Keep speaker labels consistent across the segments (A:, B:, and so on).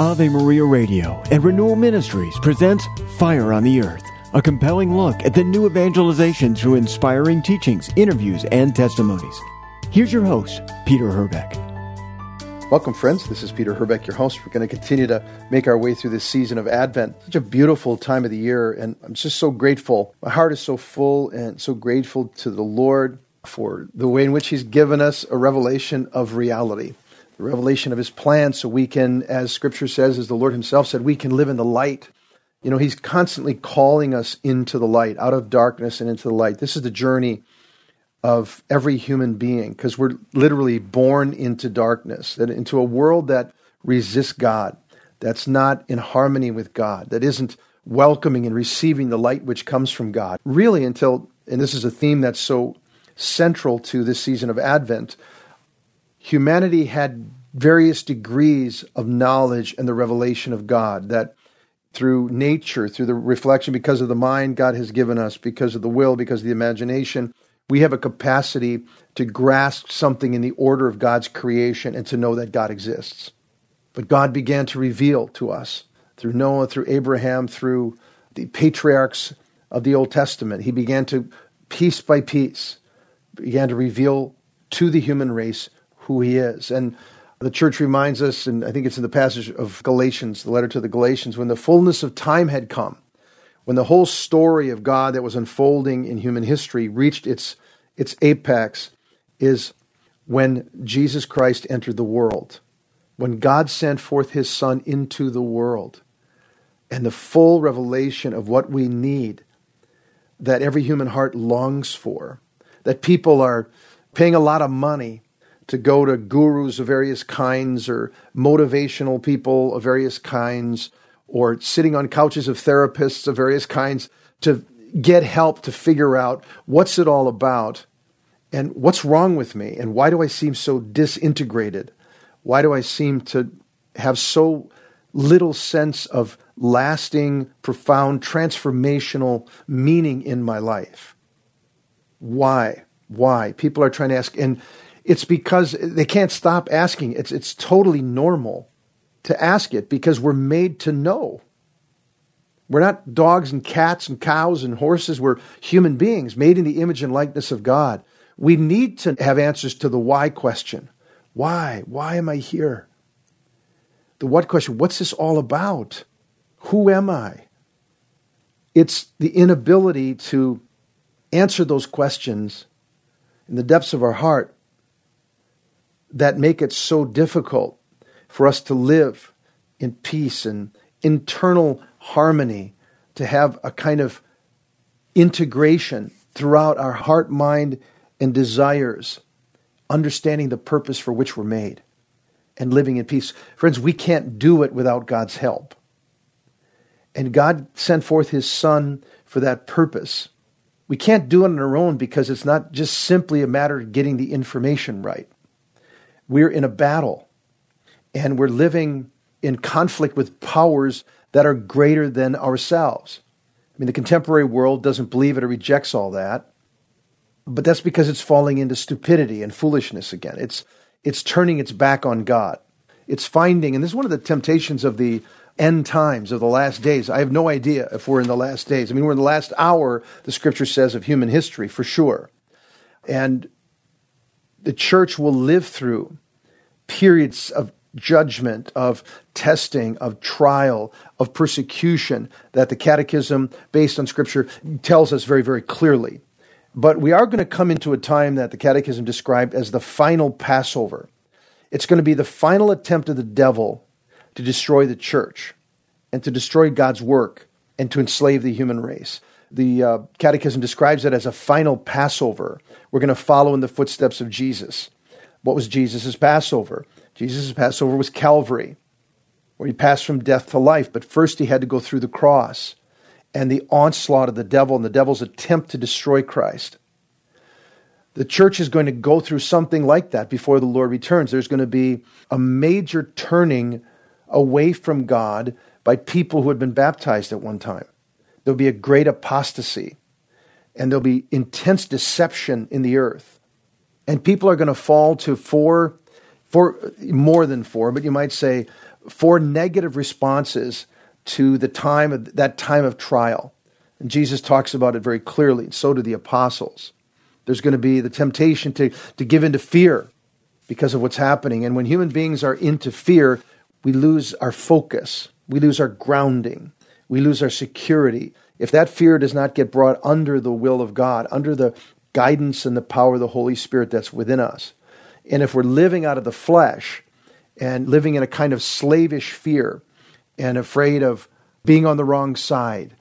A: Ave Maria Radio and Renewal Ministries presents Fire on the Earth, a compelling look at the new evangelization through inspiring teachings, interviews, and testimonies. Here's your host, Peter Herbeck.
B: Welcome, friends. This is Peter Herbeck, your host. We're going to continue to make our way through this season of Advent. Such a beautiful time of the year, and I'm just so grateful. My heart is so full and so grateful to the Lord for the way in which He's given us a revelation of reality, the revelation of His plan, so we can, as Scripture says, as the Lord Himself said, we can live in the light. You know, He's constantly calling us into the light, out of darkness and into the light. This is the journey of every human being, because we're literally born into darkness, into a world that resists God, that's not in harmony with God, that isn't welcoming and receiving the light which comes from God. Really, until, and this is a theme that's so central to this season of Advent, humanity had various degrees of knowledge and the revelation of God, that through nature, through the reflection, because of the mind God has given us, because of the will, because of the imagination, we have a capacity to grasp something in the order of God's creation and to know that God exists. But God began to reveal to us through Noah, through Abraham, through the patriarchs of the Old Testament. He began to, piece by piece, began to reveal to the human race who He is. And the church reminds us, and I think it's in the passage of Galatians, the letter to the Galatians, when the fullness of time had come, when the whole story of God that was unfolding in human history reached its apex, is when Jesus Christ entered the world, when God sent forth His Son into the world, and the full revelation of what we need, that every human heart longs for, that people are paying a lot of money to go to gurus of various kinds or motivational people of various kinds, or sitting on couches of therapists of various kinds to get help to figure out what's it all about and what's wrong with me and why do I seem so disintegrated? Why do I seem to have so little sense of lasting, profound, transformational meaning in my life? Why? Why? People are trying to ask, and it's because they can't stop asking. It's totally normal to ask it because we're made to know. We're not dogs and cats and cows and horses. We're human beings made in the image and likeness of God. We need to have answers to the why question. Why? Why am I here? The what question. What's this all about? Who am I? It's the inability to answer those questions in the depths of our heart that make it so difficult for us to live in peace and internal harmony, to have a kind of integration throughout our heart, mind, and desires, understanding the purpose for which we're made, and living in peace. Friends, we can't do it without God's help. And God sent forth His Son for that purpose. We can't do it on our own because it's not just simply a matter of getting the information right. We're in a battle. And we're living in conflict with powers that are greater than ourselves. I mean, the contemporary world doesn't believe it or rejects all that, but that's because it's falling into stupidity and foolishness again. It's turning its back on God. It's finding, and this is one of the temptations of the end times, of the last days. I have no idea if we're in the last days. I mean, we're in the last hour, the Scripture says, of human history, for sure. And the church will live through periods of judgment, of testing, of trial, of persecution that the Catechism, based on Scripture, tells us very, very clearly. But we are going to come into a time that the Catechism described as the final Passover. It's going to be the final attempt of the devil to destroy the church and to destroy God's work and to enslave the human race. The Catechism describes it as a final Passover. We're going to follow in the footsteps of Jesus. What was Jesus' Passover? Jesus' Passover was Calvary, where He passed from death to life. But first He had to go through the cross and the onslaught of the devil and the devil's attempt to destroy Christ. The church is going to go through something like that before the Lord returns. There's going to be a major turning away from God by people who had been baptized at one time. There'll be a great apostasy, and there'll be intense deception in the earth. And people are going to fall to four, more than four, but you might say 4 negative responses to that time of trial. And Jesus talks about it very clearly, and so do the apostles. There's going to be the temptation to give into fear because of what's happening. And when human beings are into fear, we lose our focus. We lose our grounding. We lose our security. If that fear does not get brought under the will of God, under the guidance and the power of the Holy Spirit that's within us, and if we're living out of the flesh and living in a kind of slavish fear and afraid of being on the wrong side,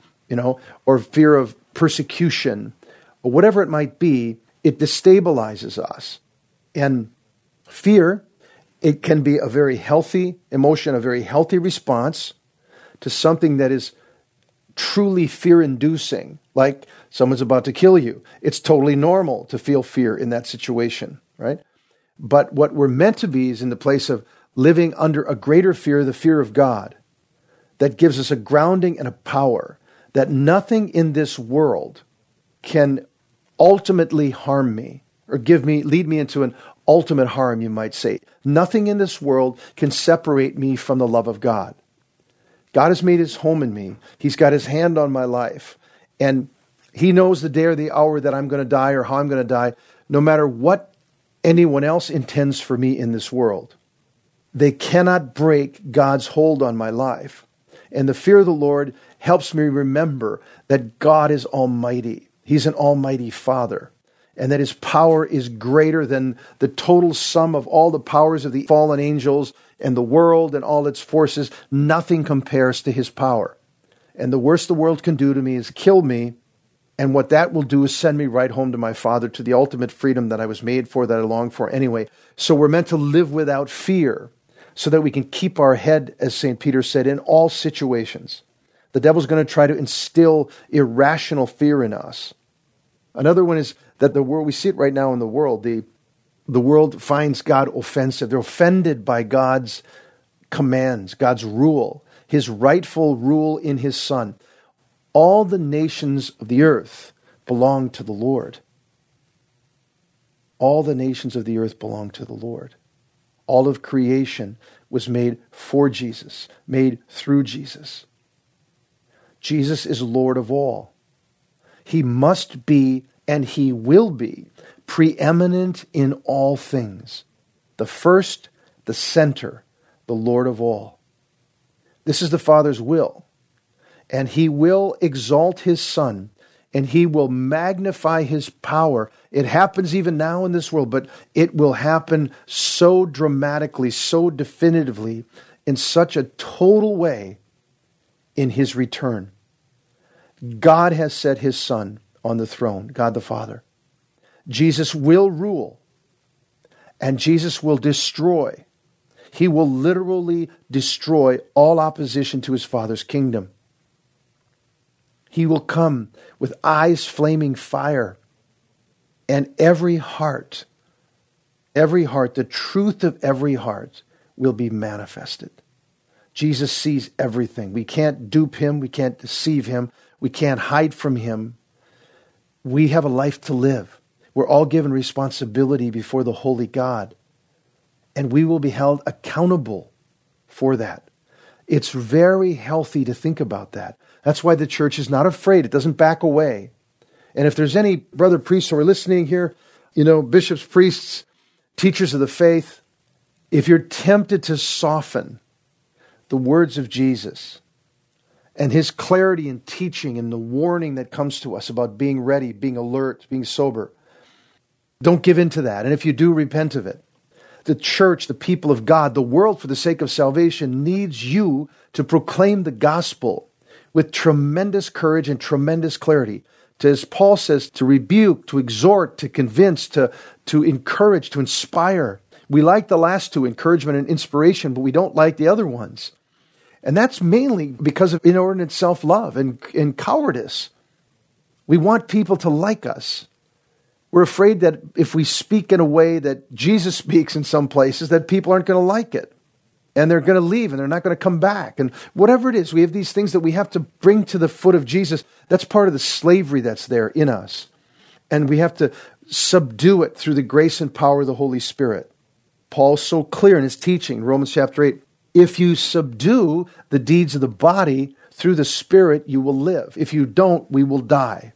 B: or fear of persecution, or whatever it might be, it destabilizes us. And fear, it can be a very healthy emotion, a very healthy response to something that is truly fear-inducing, like someone's about to kill you. It's totally normal to feel fear in that situation, right? But what we're meant to be is in the place of living under a greater fear, the fear of God, that gives us a grounding and a power that nothing in this world can ultimately harm me or lead me into an ultimate harm, you might say. Nothing in this world can separate me from the love of God. God has made his home in me. He's got his hand on my life. And he knows the day or the hour that I'm going to die or how I'm going to die, no matter what anyone else intends for me in this world. They cannot break God's hold on my life. And the fear of the Lord helps me remember that God is almighty. He's an almighty Father. And that his power is greater than the total sum of all the powers of the fallen angels and the world and all its forces. Nothing compares to his power. And the worst the world can do to me is kill me. And what that will do is send me right home to my Father, to the ultimate freedom that I was made for, that I long for anyway. So we're meant to live without fear so that we can keep our head, as St. Peter said, in all situations. The devil's going to try to instill irrational fear in us. Another one is that the world, we see it right now in the world, the world finds God offensive. They're offended by God's commands, God's rule, his rightful rule in his Son. All the nations of the earth belong to the Lord. All the nations of the earth belong to the Lord. All of creation was made for Jesus, made through Jesus. Jesus is Lord of all. He must be, and he will be, preeminent in all things. The first, the center, the Lord of all. This is the Father's will. And he will exalt his Son, and he will magnify his power. It happens even now in this world, but it will happen so dramatically, so definitively, in such a total way in his return. God has set his Son on the throne, God the Father. Jesus will rule, and Jesus will destroy. He will literally destroy all opposition to his Father's kingdom. He will come with eyes flaming fire, and every heart, the truth of every heart will be manifested. Jesus sees everything. We can't dupe him. We can't deceive him. We can't hide from him. We have a life to live. We're all given responsibility before the holy God, and we will be held accountable for that. It's very healthy to think about that. That's why the church is not afraid. It doesn't back away. And if there's any brother priests who are listening here, bishops, priests, teachers of the faith, if you're tempted to soften the words of Jesus and his clarity in teaching and the warning that comes to us about being ready, being alert, being sober, don't give in to that. And if you do, repent of it. The church, the people of God, the world for the sake of salvation needs you to proclaim the gospel with tremendous courage and tremendous clarity. As Paul says, to rebuke, to exhort, to convince, to encourage, to inspire. We like the last two, encouragement and inspiration, but we don't like the other ones. And that's mainly because of inordinate self-love and cowardice. We want people to like us. We're afraid that if we speak in a way that Jesus speaks in some places, that people aren't going to like it. And they're going to leave and they're not going to come back. And whatever it is, we have these things that we have to bring to the foot of Jesus. That's part of the slavery that's there in us. And we have to subdue it through the grace and power of the Holy Spirit. Paul's so clear in his teaching, Romans chapter 8. If you subdue the deeds of the body through the Spirit, you will live. If you don't, we will die.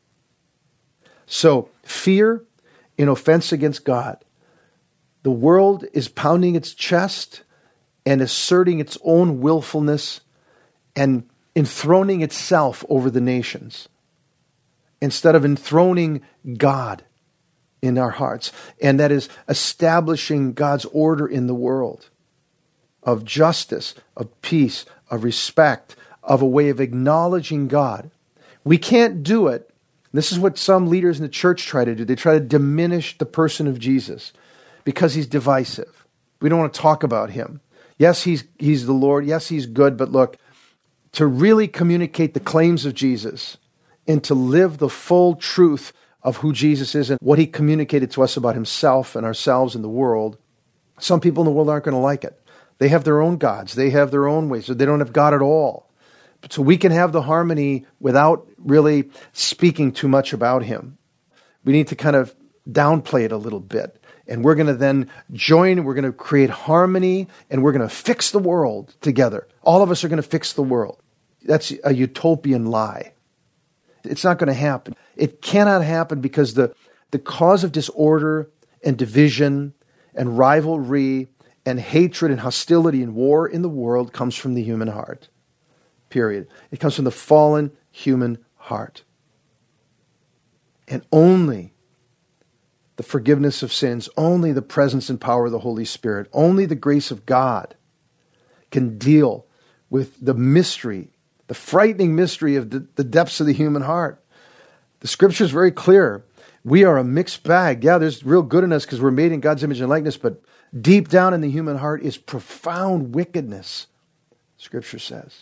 B: So, fear in offense against God. The world is pounding its chest and asserting its own willfulness and enthroning itself over the nations instead of enthroning God in our hearts. And that is establishing God's order in the world of justice, of peace, of respect, of a way of acknowledging God. We can't do it. This is what some leaders in the church try to do. They try to diminish the person of Jesus because he's divisive. We don't want to talk about him. Yes, he's the Lord. Yes, he's good. But look, to really communicate the claims of Jesus and to live the full truth of who Jesus is and what he communicated to us about himself and ourselves in the world, some people in the world aren't going to like it. They have their own gods. They have their own ways. So they don't have God at all. So we can have the harmony without really speaking too much about him. We need to kind of downplay it a little bit. And we're going to then join, we're going to create harmony, and we're going to fix the world together. All of us are going to fix the world. That's a utopian lie. It's not going to happen. It cannot happen because the cause of disorder and division and rivalry and hatred and hostility and war in the world comes from the human heart. Period. It comes from the fallen human heart. And only the forgiveness of sins, only the presence and power of the Holy Spirit, only the grace of God can deal with the mystery, the frightening mystery of the depths of the human heart. The Scripture is very clear. We are a mixed bag. Yeah, there's real good in us because we're made in God's image and likeness, but deep down in the human heart is profound wickedness, Scripture says.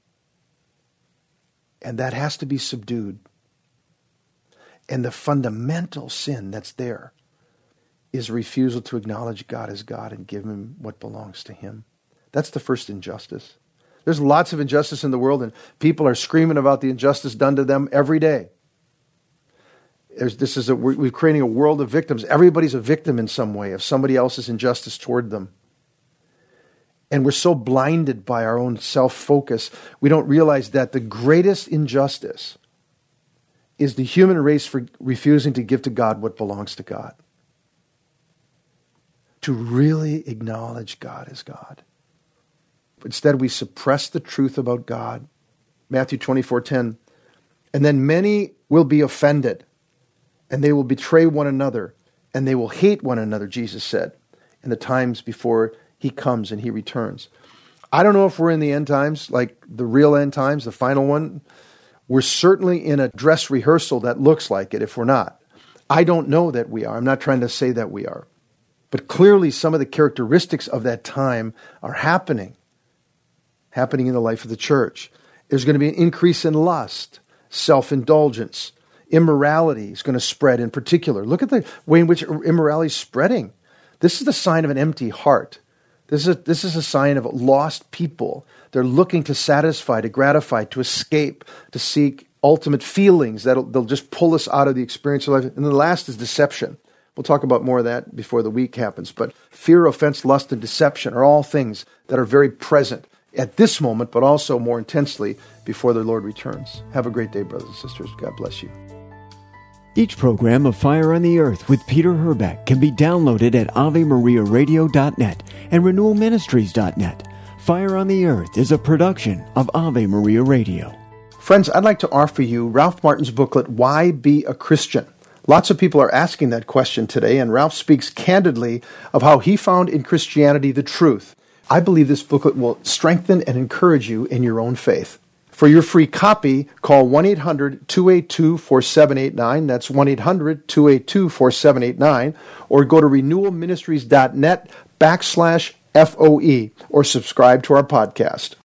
B: And that has to be subdued. And the fundamental sin that's there is refusal to acknowledge God as God and give him what belongs to him. That's the first injustice. There's lots of injustice in the world, and people are screaming about the injustice done to them every day. We're creating a world of victims. Everybody's a victim in some way of somebody else's injustice toward them. And we're so blinded by our own self-focus, we don't realize that the greatest injustice is the human race for refusing to give to God what belongs to God. To really acknowledge God as God. Instead, we suppress the truth about God. Matthew 24:10. And then many will be offended, and they will betray one another, and they will hate one another, Jesus said, in the times before he comes and he returns. I don't know if we're in the end times, like the real end times, the final one. We're certainly in a dress rehearsal that looks like it if we're not. I don't know that we are. I'm not trying to say that we are. But clearly some of the characteristics of that time are happening in the life of the church. There's going to be an increase in lust, self-indulgence. Immorality is going to spread in particular. Look at the way in which immorality is spreading. This is the sign of an empty heart. This is a sign of lost people. They're looking to satisfy, to gratify, to escape, to seek ultimate feelings they'll just pull us out of the experience of life. And the last is deception. We'll talk about more of that before the week happens. But fear, offense, lust, and deception are all things that are very present at this moment, but also more intensely before the Lord returns. Have a great day, brothers and sisters. God bless you.
A: Each program of Fire on the Earth with Peter Herbeck can be downloaded at AveMariaRadio.net and RenewalMinistries.net. Fire on the Earth is a production of Ave Maria Radio.
B: Friends, I'd like to offer you Ralph Martin's booklet, Why Be a Christian? Lots of people are asking that question today, and Ralph speaks candidly of how he found in Christianity the truth. I believe this booklet will strengthen and encourage you in your own faith. For your free copy, call 1-800-282-4789. That's 1-800-282-4789. Or go to renewalministries.net/FOE or subscribe to our podcast.